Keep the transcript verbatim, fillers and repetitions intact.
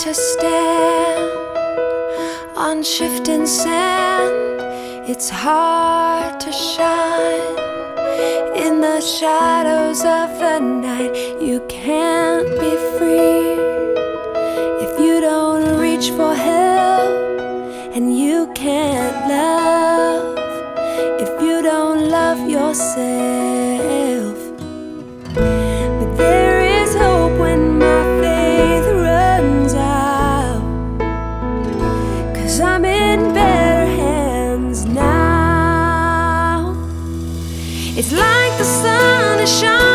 to stand on shifting sand. It's hard to shine in the shadows of the night. You can't be free if you don't reach for help, and you can't love if you don't love yourself. But there is hope when my faith runs out, 'cause I'm in better hands now. It's like the sun is shining